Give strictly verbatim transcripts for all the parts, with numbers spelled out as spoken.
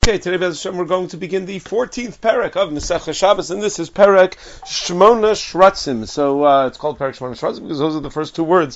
Okay, today Bez Hashem, we're going to begin the fourteenth parak of Masechah Shabbos, and this is parak Shmona Shratzim. So uh, it's called parak Shmona Shratzim because those are the first two words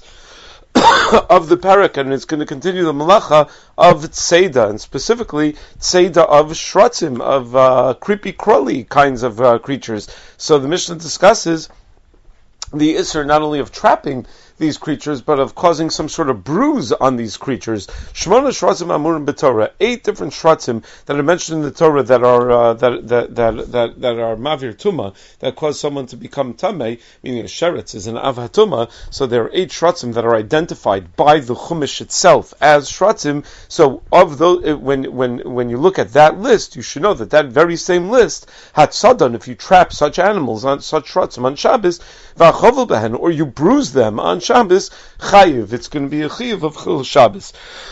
of the parak, and it's going to continue the malacha of Tzeda, and specifically Tzeda of Shratzim, of uh, creepy crawly kinds of uh, creatures. So the Mishnah discusses the Isser not only of trapping these creatures, but of causing some sort of bruise on these creatures. Shmona shratzim amurim b'Torah. Eight different shratzim that are mentioned in the Torah that are uh, that, that that that that are mavir tuma, that cause someone to become tamei, meaning a sheretz is an avhatuma. So there are eight shratzim that are identified by the Chumash itself as shratzim. So of those, when when when you look at that list, you should know that that very same list, hatzadan, if you trap such animals on such shratzim on Shabbos, v'achovel behen, or you bruise them on Shabbos, chayiv. It's going to be a chayiv of chil Shabbos.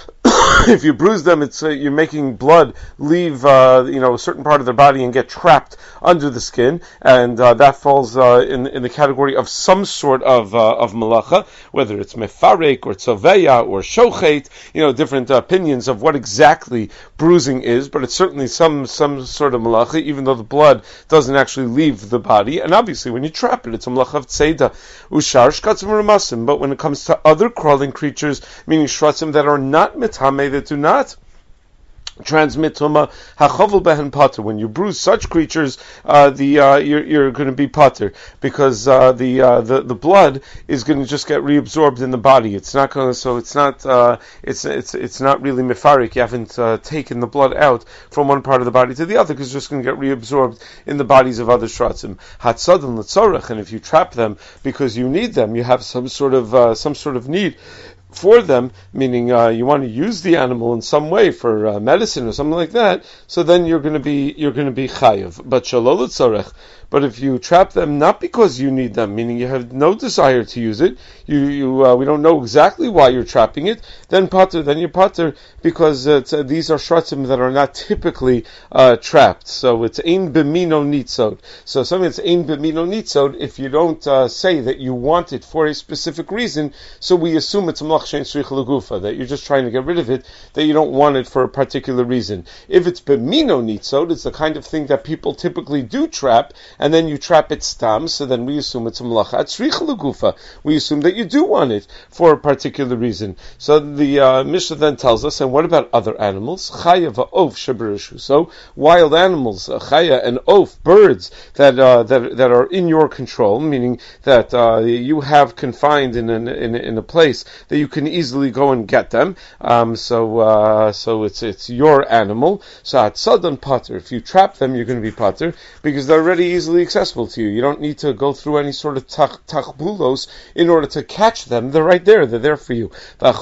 If you bruise them, it's uh, you're making blood leave uh, you know a certain part of their body and get trapped under the skin, and uh, that falls uh, in in the category of some sort of uh, of malacha, whether it's mefarek or tzoveya or shochet. You know, different opinions of what exactly bruising is, but it's certainly some some sort of malacha, even though the blood doesn't actually leave the body. And obviously, when you trap it, it's a malacha of tzeda ushar shkatzim ramasim. But when it comes to other crawling creatures, meaning shratzim that are not mitame, that do not transmit tuma, hachovel behen pater. When you bruise such creatures, uh, the uh, you're, you're going to be pater, because uh, the, uh, the the blood is going to just get reabsorbed in the body. It's not going to, so it's not uh, it's it's it's not really mefarik. You haven't uh, taken the blood out from one part of the body to the other, because it's just going to get reabsorbed in the bodies of other shratzim. Hatzadan l'tzorech, and if you trap them because you need them, you have some sort of uh, some sort of need for them, meaning uh, you want to use the animal in some way for uh, medicine or something like that, so then you're going to be you're going to be chayiv. But shalol tzorech. But if you trap them not because you need them, meaning you have no desire to use it, you you uh, we don't know exactly why you're trapping it, then pater, then you're pater, because uh, uh, these are shratzim that are not typically uh, trapped. So it's ein b'mino nitzod. So something that's ein b'mino nitzod, if you don't uh, say that you want it for a specific reason, so we assume it's a malach shein tzrich l'gufa, that you're just trying to get rid of it, that you don't want it for a particular reason. If it's b'mino nitzod, it's the kind of thing that people typically do trap, and then you trap it stam, so then we assume it's a malacha tzrich l'gufa. We assume that you do want it for a particular reason. So the uh, Mishnah then tells us, and what about other animals? Chaya va'of sheberishu. So wild animals, uh, chaya and oaf, birds that uh, that that are in your control, meaning that uh, you have confined in an, in in a place that you can easily go and get them. Um, so uh, so it's it's your animal. So at sadan pater, if you trap them, you're going to be pater, because they're already easily accessible to you. You don't need to go through any sort of tach, tachbulos in order to catch them. They're right there. They're there for you. But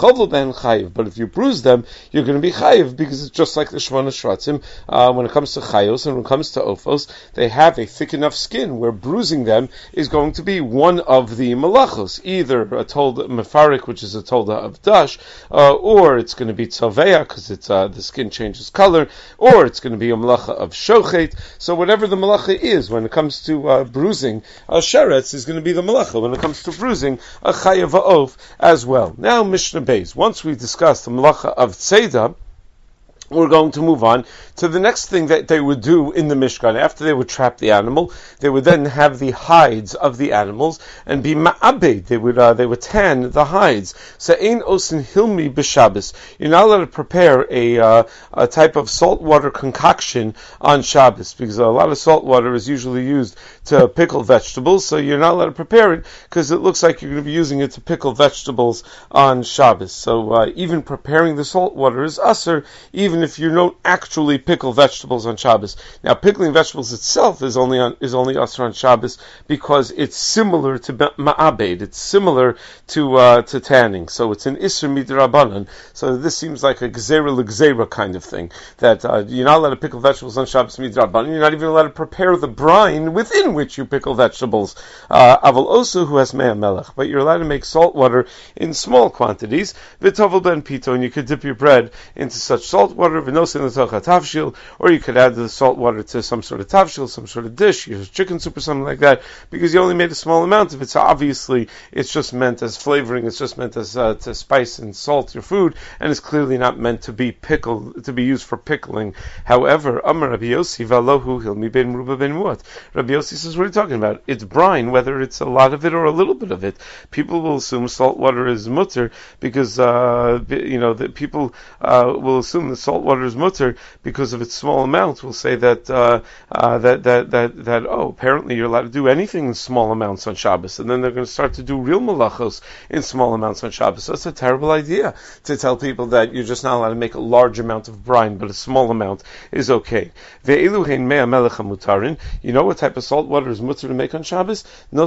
if you bruise them, you're going to be chayiv, because it's just like the Shmona Shratzim. Uh, when it comes to chayos and when it comes to ofos, they have a thick enough skin where bruising them is going to be one of the malachos, either a tolda mefarik, which is a tolda of dash, uh, or it's going to be tzoveya, because it's uh, the skin changes color, or it's going to be a malacha of shochet. So whatever the malacha is, when it comes to uh, bruising, a sheretz is going to be the malacha. When it comes to bruising, a chayav va'of as well. Now Mishnah Beis. Once we've discussed the malacha of tzeda, we're going to move on to the next thing that they would do in the Mishkan. After they would trap the animal, they would then have the hides of the animals and be ma'abed. They would uh, they would tan the hides. So ein osin hilmi b'Shabbos. You're not allowed to prepare a uh, a type of saltwater concoction on Shabbos, because a lot of salt water is usually used to pickle vegetables. So you're not allowed to prepare it because it looks like you're going to be using it to pickle vegetables on Shabbos. So uh, even preparing the salt water is usher, even if you don't actually pickle vegetables on Shabbos. Now, pickling vegetables itself is only on, is only usher on Shabbos because it's similar to ma'abed. It's similar to uh, to tanning. So it's an isser midrabanan. So this seems like a gzera l'gzera kind of thing, that uh, you're not allowed to pickle vegetables on Shabbos midrabanan. You're not even allowed to prepare the brine within which you pickle vegetables. Aval osu who has mea melech, but you're allowed to make salt water in small quantities. V'tovel ben pito, and you could dip your bread into such salt water. water, v'nosin l'tocha tavshil, or you could add the salt water to some sort of tavshil, some sort of dish, use chicken soup or something like that, because you only made a small amount of it. So obviously, it's just meant as flavoring. It's just meant as uh, to spice and salt your food, and it's clearly not meant to be pickled, to be used for pickling. However, Amar Rabbi Yossi v'alohu hilmi ben ruba ben muat. Rabbi Yossi says, what are you talking about? It's brine, whether it's a lot of it or a little bit of it. People will assume salt water is mutter because uh, you know that people uh, will assume that salt water is mutter because of its small amount. We'll say that uh, uh, that that that that oh, apparently you're allowed to do anything in small amounts on Shabbos, and then they're going to start to do real malachos in small amounts on Shabbos. So that's a terrible idea to tell people that you're just not allowed to make a large amount of brine, but a small amount is okay. You know what type of salt water is mutter to make on Shabbos?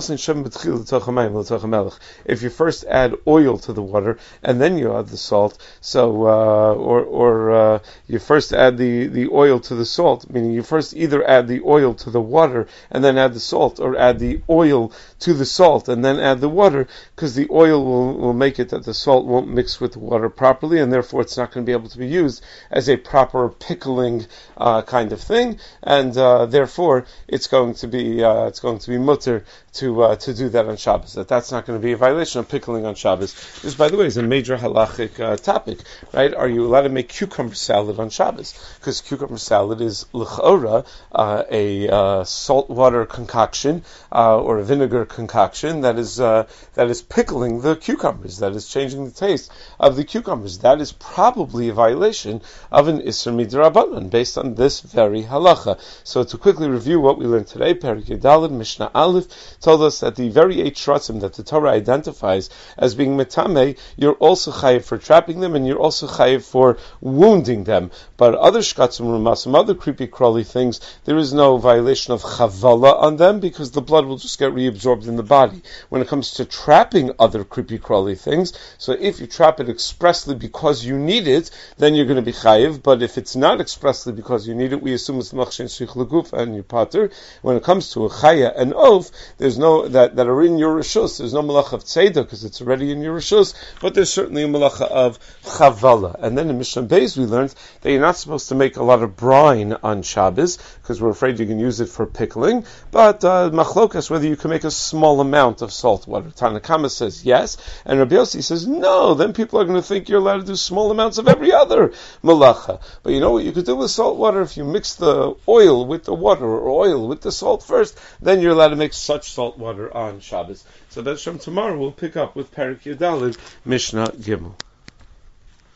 If you first add oil to the water and then you add the salt, so uh, or or uh, you first add the, the oil to the salt, meaning you first either add the oil to the water and then add the salt, or add the oil to the salt and then add the water, because the oil will, will make it that the salt won't mix with the water properly, and therefore it's not going to be able to be used as a proper pickling uh, kind of thing, and uh, therefore it's going to be uh, it's going to be mutter to uh, to do that on Shabbos. That that's not going to be a violation of pickling on Shabbos. This, by the way, is a major halachic uh, topic, right? Are you allowed to make cucumber salad on Shabbos? Because cucumber salad is l'chora uh, a uh, saltwater concoction uh, or a vinegar concoction that is uh, that is pickling the cucumbers, that is changing the taste of the cucumbers. That is probably a violation of an Isser Midrabanan based on this very halacha. So to quickly review what we learned today, Perek Yudalid, Mishnah Aleph told us that the very eight shratzim that the Torah identifies as being metame, you're also chayiv for trapping them, and you're also chayiv for wounding them. But other shkatzim rumasim, other creepy crawly things, there is no violation of chavala on them because the blood will just get reabsorbed in the body. When it comes to trapping other creepy crawly things, so if you trap it expressly because you need it, then you're going to be chayiv. But if it's not expressly because you need it, we assume it's machshin shich leguf and you pater. When it comes to a chaya and oaf, there's no that, that are in your rishus. There's no malacha of tzeda because it's already in your rishus, but there's certainly a malacha of chavala. And then in Mishnah Beis we learned that you're not supposed to make a lot of brine on Shabbos because we're afraid you can use it for pickling. But uh, machlokas whether you can make a small amount of salt water. Tanakama says yes, and Rabbi Yossi says no. Then people are going to think you're allowed to do small amounts of every other malacha. But you know what you could do with salt water? If you mix the oil with the water or oil with the salt first, then you're allowed to make such salt water on Shabbos. So that's from tomorrow we'll pick up with Perek Yudalid, Mishnah Gimel.